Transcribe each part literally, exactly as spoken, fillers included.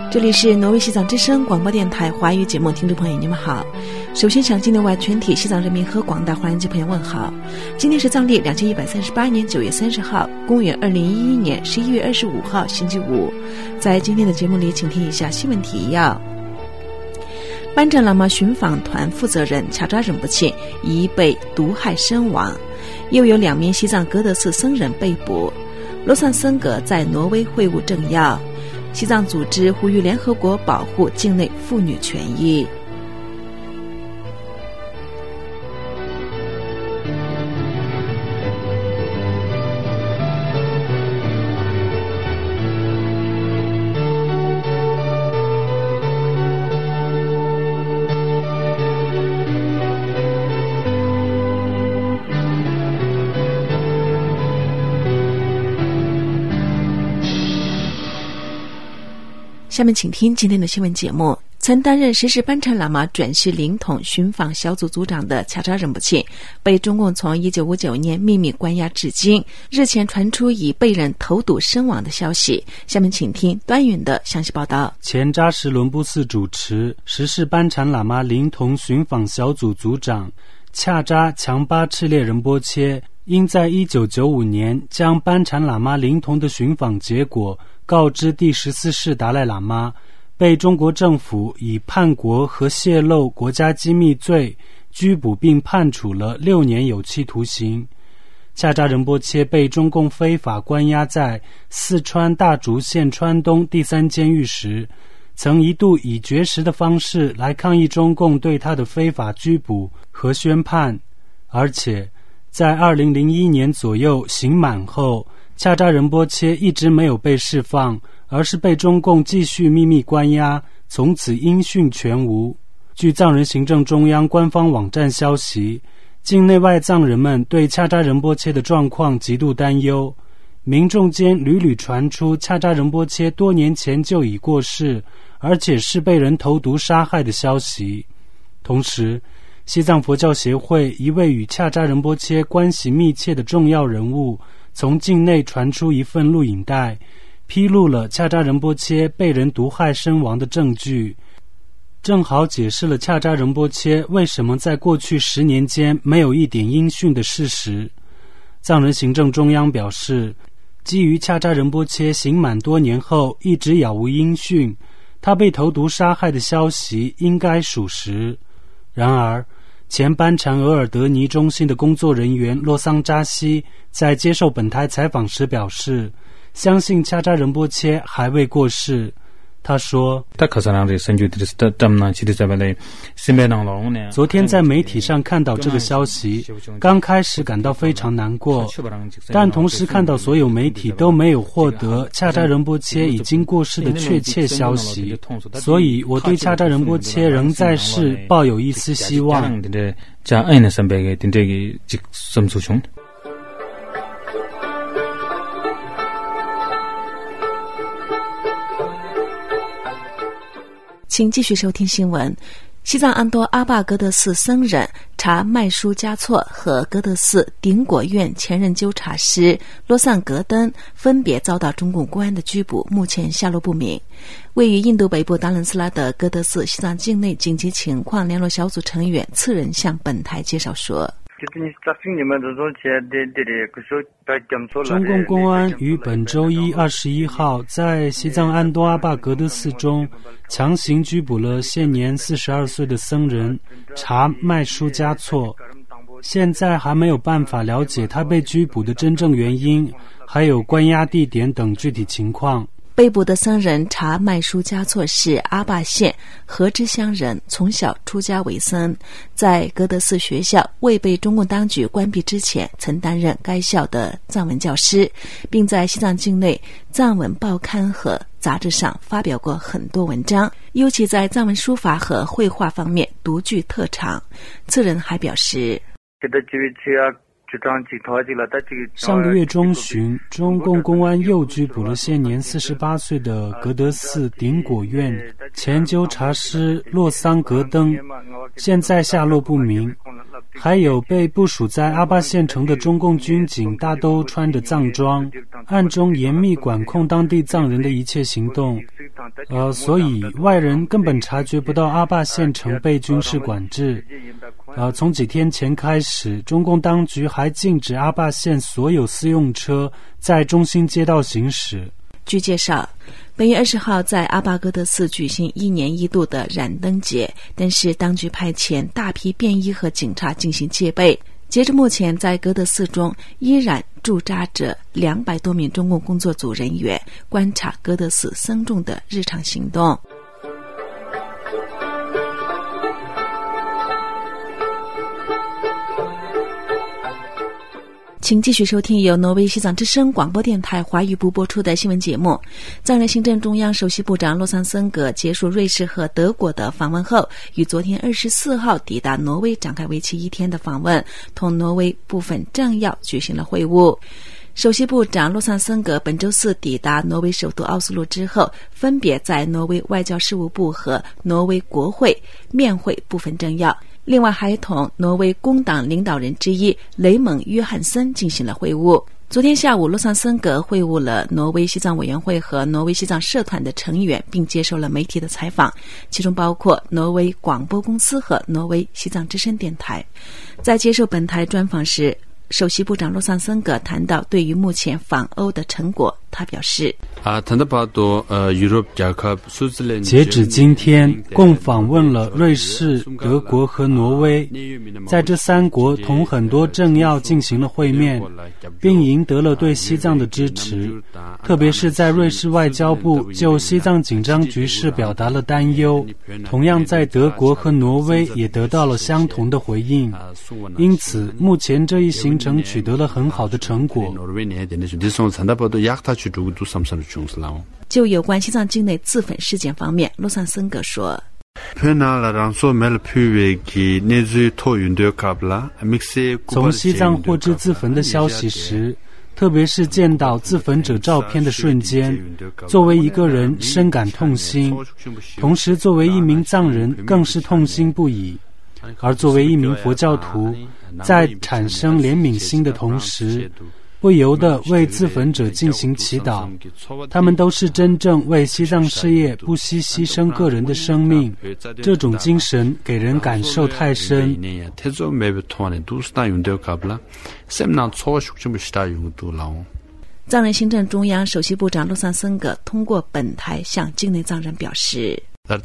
这里是挪威西藏之声广播电台华语节目，听众朋友你们好。首先向境内外全体西藏人民和广大华人及朋友问好。今天是藏历两千一百三十八年九月三十号，公元二零一一年十一月二十五号星期五。在今天的节目里，请听一下新闻提要。班禅喇嘛寻访团负责人恰扎仁波切已被毒害身亡，又有两名西藏格德寺僧人被捕。罗桑僧格在挪威会晤政要。西藏组织呼吁联合国保护境内妇女权益。下面请听今天的新闻节目。曾担任实施班禅喇嘛转世灵统寻访小组组长的恰扎仁波切被中共从一九五九年秘密关押至今，日前传出已被人投毒身亡的消息。下面请听端云的详细报道。 前扎什伦布寺主持实施班禅喇嘛灵统寻访小组组长恰扎强巴赤烈仁波切因在一九九五年将班禅喇嘛灵统的寻访结果告知第十四世达赖喇嘛，被中国政府以叛国和泄露国家机密罪拘捕并判处了六年有期徒刑。恰扎仁波切被中共非法关押在四川大竹县川东第三监狱时，曾一度以绝食的方式来抗议中共对他的非法拘捕和宣判，而且在二零零一年左右刑满后，恰扎仁波切一直没有被释放，而是被中共继续秘密关押，从此音讯全无。据藏人行政中央官方网站消息，境内外藏人们对恰扎仁波切的状况极度担忧，民众间屡屡传出恰扎仁波切多年前就已过世，而且是被人投毒杀害的消息。同时，西藏佛教协会一位与恰扎仁波切关系密切的重要人物从境内传出一份录影带，披露了恰扎仁波切被人毒害身亡的证据，正好解释了恰扎仁波切为什么在过去十年间没有一点音讯的事实。藏人行政中央表示，基于恰扎仁波切刑满多年后一直杳无音讯，他被投毒杀害的消息应该属实。然而，前班禅额尔德尼中心的工作人员洛桑扎西在接受本台采访时表示，相信恰扎仁波切还未过世。他说，昨天在媒体上看到这个消息，刚开始感到非常难过，但同时看到所有媒体都没有获得恰扎仁波切已经过世的确切消息，所以我对恰扎仁波切仍在世抱有一丝希望。 请继续收听新闻。西藏安多阿坝格德寺僧人查麦舒嘉措和格德寺顶果院前任纠察师罗桑格登分别遭到中共公安的拘捕，目前下落不明。位于印度北部达伦斯拉的格德寺西藏境内紧急情况联络小组成员次人向本台介绍说， 中共公安于本周一二十一号在西藏安多阿坝格德寺中强行拘捕了现年四十二岁的僧人查麦舒嘉措，现在还没有办法了解他被拘捕的真正原因，还有关押地点等具体情况。 被捕的僧人查麦舒嘉措是阿坝县河之乡人，从小出家为僧，在格德寺学校未被中共当局关闭之前，曾担任该校的藏文教师，并在西藏境内藏文报刊和杂志上发表过很多文章，尤其在藏文书法和绘画方面独具特长。此人还表示， 上个月中旬，中共公安又拘捕了现年四十八岁的格德寺顶果院前纠察师洛桑格登，现在下落不明。还有被部署在阿坝县城的中共军警大都穿着藏装，暗中严密管控当地藏人的一切行动。 呃，所以外人根本察觉不到阿坝县城被军事管制。呃，从几天前开始，中共当局还禁止阿坝县所有私用车在中心街道行驶。 据介绍，本月二十号在阿坝戈德寺举行一年一度的燃灯节，但是当局派遣大批便衣和警察进行戒备。截至目前，在戈德寺中依然驻扎着两百多名中共工作组人员，观察戈德寺僧众的日常行动。请继续收听由挪威西藏之声广播电台华语部播出的新闻节目。藏人行政中央首席部长洛桑森格结束瑞士和德国的访问后，于昨天二十四号抵达挪威，展开为期一天的访问，同挪威部分政要举行了会晤。首席部长洛桑森格本周四抵达挪威首都奥斯陆之后，分别在挪威外交事务部和挪威国会面会部分政要，另外还同挪威工党领导人之一雷蒙约翰森进行了会晤。昨天下午，洛桑森格会晤了挪威西藏委员会和挪威西藏社团的成员，并接受了媒体的采访，其中包括挪威广播公司和挪威西藏之声电台。在接受本台专访时，首席部长洛桑森格谈到对于目前访欧的成果，他表示， 截止今天，共访问了瑞士、德国和挪威，在这三国同很多政要进行了会面，并赢得了对西藏的支持，特别是在瑞士外交部就西藏紧张局势表达了担忧，同样在德国和挪威也得到了相同的回应。因此，目前这一行程取得了很好的成果。 就有关西藏境内自焚事件方面，洛桑森格说， 从西藏获知自焚的消息时，特别是见到自焚者照片的瞬间，作为一个人深感痛心，同时作为一名藏人更是痛心不已。而作为一名佛教徒，在产生怜悯心的同时，不由得为自焚者进行祈祷，他们都是真正为西藏事业不惜牺牲个人的生命，这种精神给人感受太深。 藏人行政中央首席部长洛桑森格通过本台向境内藏人表示，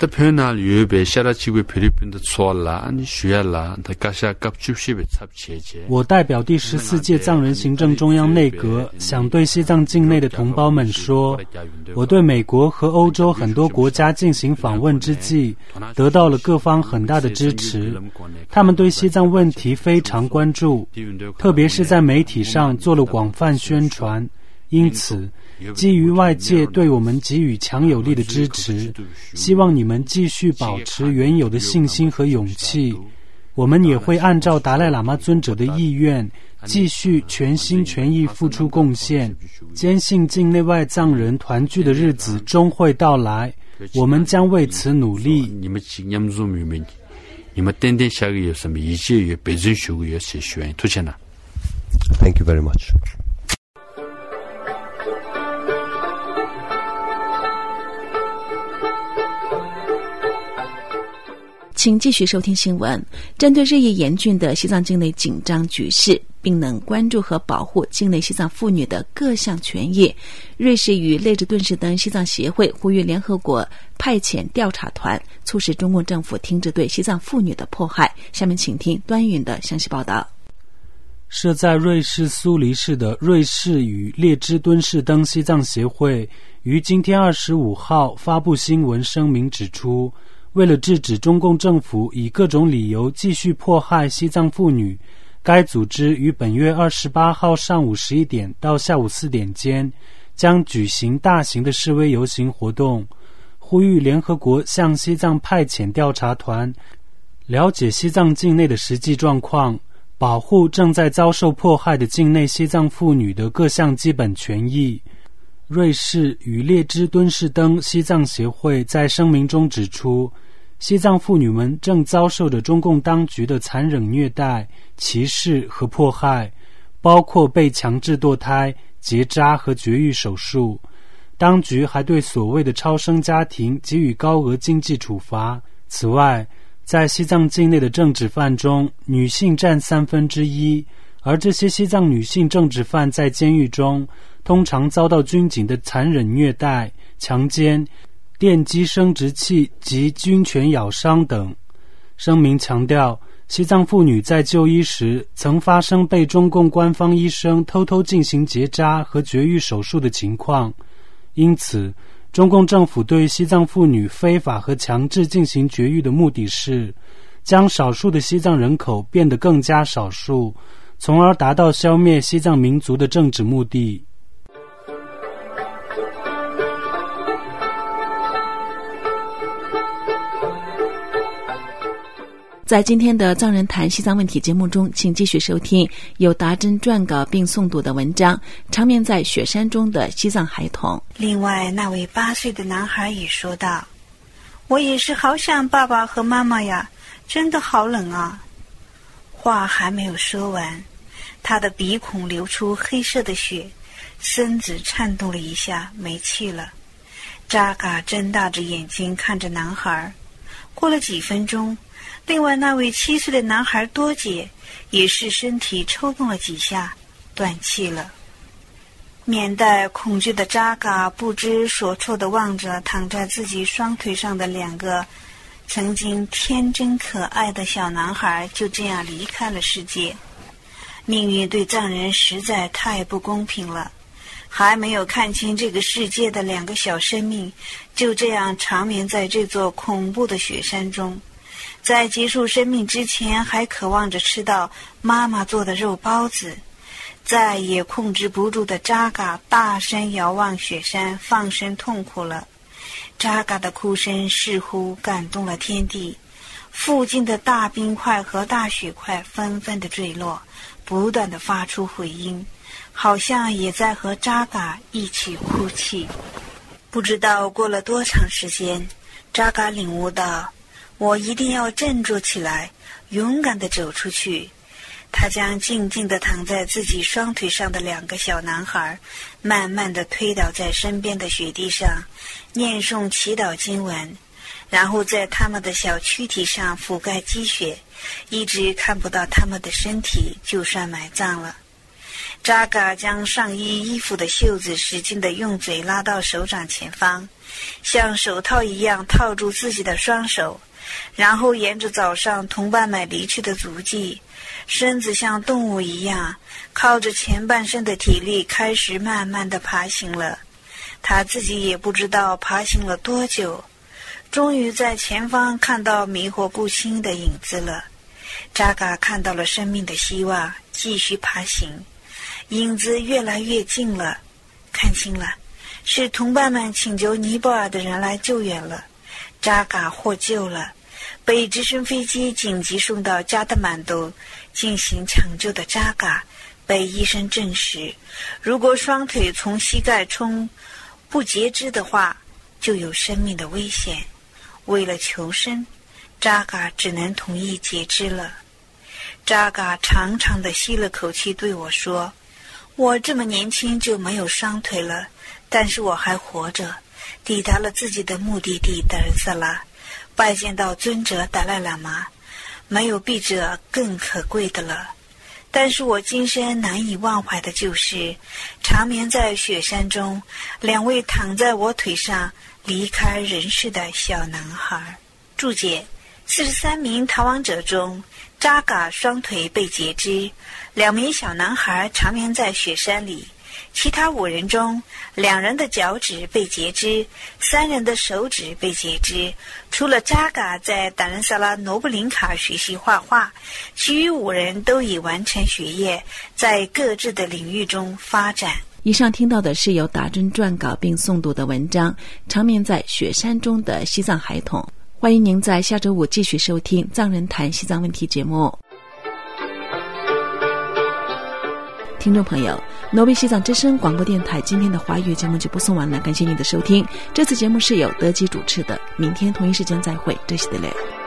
我代表第十四届藏人行政中央内阁，想对西藏境内的同胞们说，我对美国和欧洲很多国家进行访问之际，得到了各方很大的支持，他们对西藏问题非常关注，特别是在媒体上做了广泛宣传。因此，基于外界对我们给予强有力的支持，希望你们继续保持原有的信心和勇气。我们也会按照达赖喇嘛尊者的意愿，继续全心全意付出贡献，坚信境内外藏人团聚的日子终会到来，我们将为此努力。 Thank you very much. 请继续收听新闻。针对日益严峻的西藏境内紧张局势，并能关注和保护境内西藏妇女的各项权益，瑞士与列支敦士登西藏协会呼吁联合国派遣调查团，促使中共政府停止对西藏妇女的迫害。下面请听端云的详细报道。 设在瑞士苏黎世的瑞士与列支敦士登西藏协会于今天二十五号发布新闻声明指出，为了制止中共政府以各种理由继续迫害西藏妇女，该组织于本月二十八号上午十一点到下午四点间将举行大型的示威游行活动，呼吁联合国向西藏派遣调查团，了解西藏境内的实际状况，保护正在遭受迫害的境内西藏妇女的各项基本权益。瑞士与列支敦士登西藏协会在声明中指出，西藏妇女们正遭受着中共当局的残忍虐待、歧视和迫害，包括被强制堕胎、结扎和绝育手术。 当局还对所谓的超生家庭给予高额经济处罚。此外，在西藏境内的政治犯中，女性占三分之一，而这些西藏女性政治犯在监狱中通常遭到军警的残忍虐待、强奸、电击生殖器及军犬咬伤等。声明强调，西藏妇女在就医时曾发生被中共官方医生偷偷进行结扎和绝育手术的情况，因此中共政府对西藏妇女非法和强制进行绝育的目的是将少数的西藏人口变得更加少数，从而达到消灭西藏民族的政治目的。 在今天的藏人谈西藏问题节目中，请继续收听由达真撰稿并诵读的文章《长眠在雪山中的西藏孩童》。 另外那位八岁的男孩也说道，我也是好想爸爸和妈妈呀，真的好冷啊。话还没有说完，他的鼻孔流出黑色的血，身子颤动了一下，没气了。扎嘎睁大着眼睛看着男孩。过了几分钟，另外那位七岁的男孩多杰也是身体抽动了几下，断气了。面带恐惧的扎嘎不知所措地望着躺在自己双腿上的两个曾经天真可爱的小男孩，就这样离开了世界。命运对藏人实在太不公平了，还没有看清这个世界的两个小生命，就这样长眠在这座恐怖的雪山中，在结束生命之前还渴望着吃到妈妈做的肉包子。再也控制不住的扎嘎大声遥望雪山，放声痛哭了。扎嘎的哭声似乎感动了天地，附近的大冰块和大雪块纷纷地坠落，不断地发出回音，好像也在和扎嘎一起哭泣。不知道过了多长时间，扎嘎领悟到，我一定要振作起来，勇敢地走出去。他将静静地躺在自己双腿上的两个小男孩慢慢地推倒在身边的雪地上，念诵祈祷经文，然后在他们的小躯体上覆盖积雪，一直看不到他们的身体，就算埋葬了。扎嘎将上衣衣服的袖子使劲地用嘴拉到手掌前方，像手套一样套住自己的双手，然后沿着早上同伴们离去的足迹，身子像动物一样靠着前半身的体力开始慢慢地爬行了。他自己也不知道爬行了多久，终于在前方看到迷惑不清的影子了。扎嘎看到了生命的希望，继续爬行，影子越来越近了，看清了，是同伴们请求尼泊尔的人来救援了。扎嘎获救了，被直升飞机紧急送到加德满都进行抢救的扎嘎，被医生证实，如果双腿从膝盖冲不截肢的话，就有生命的危险。为了求生，扎嘎只能同意截肢了。扎嘎长长地吸了口气对我说，我这么年轻就没有双腿了，但是我还活着，抵达了自己的目的地达尔萨拉，拜见到尊者达赖喇嘛，没有比这更可贵的了。但是我今生难以忘怀的就是长眠在雪山中两位躺在我腿上离开人世的小男孩。注解：四十三名逃亡者中，扎嘎双腿被截肢，两名小男孩长眠在雪山里，其他五人中，两人的脚趾被截肢，三人的手指被截肢。除了扎嘎在达仁萨拉罗布林卡学习画画，其余五人都已完成学业，在各自的领域中发展。 以上听到的是由达真撰稿并诵读的文章《长眠在雪山中的西藏孩童》。欢迎您在下周五继续收听藏人谈西藏问题节目。听众朋友，挪威西藏之声广播电台今天的华语节目就播送完了，感谢您的收听。这次节目是由德基主持的，明天同一时间再会，这是德雷。